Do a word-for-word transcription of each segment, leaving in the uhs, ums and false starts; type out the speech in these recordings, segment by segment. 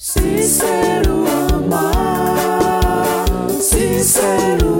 Sincero amar, sincero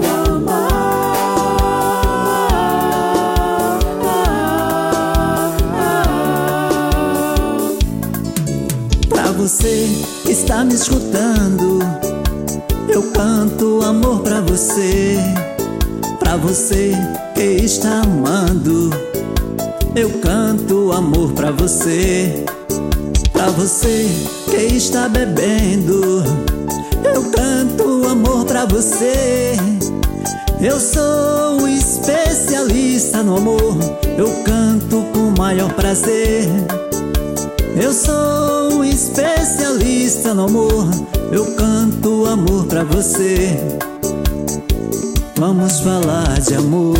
amar. Pra você que está me escutando, eu canto amor pra você. Pra você que está amando, eu canto amor pra você. Pra você que está bebendo, eu canto amor pra você. Eu sou um especialista no amor, eu canto com maior prazer. Eu sou um especialista no amor, eu canto amor pra você. Vamos falar de amor,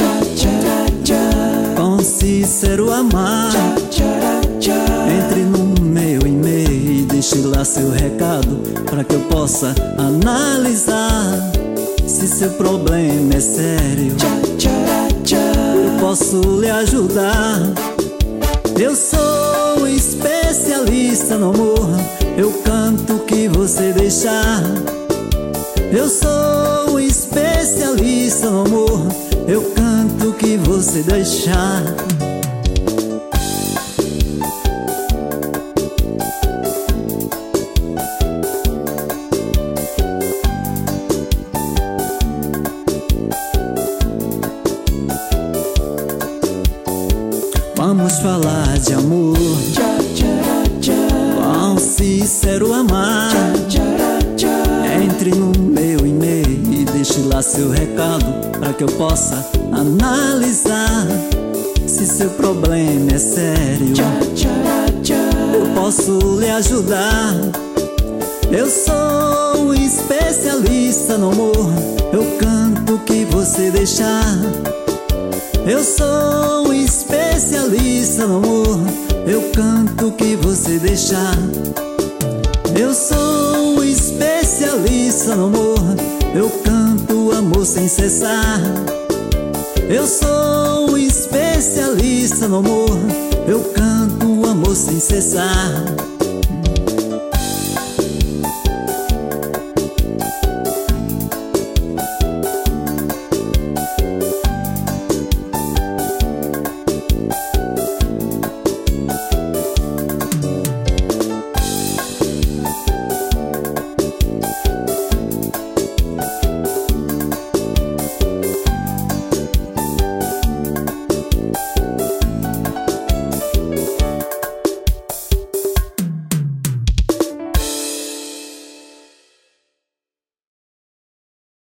com sincero amar. Entre no meu e-mail e deixe lá seu recado, para que eu possa analisar se seu problema é sério. Eu posso lhe ajudar. Eu sou um especialista no amor, eu canto o que você deixar. Eu sou um especialista no amor, eu canto o que você deixar. Vamos falar de amor, com sincero amar. Entre no meu e-mail e deixe lá seu recado, para que eu possa analisar se seu problema é sério. Eu posso lhe ajudar. Eu sou um especialista no amor, eu canto o que você deixar. Eu sou um especialista no amor, eu canto o que você deixar. Eu sou um especialista no amor, eu canto amor sem cessar. Eu sou um especialista no amor, eu canto amor sem cessar.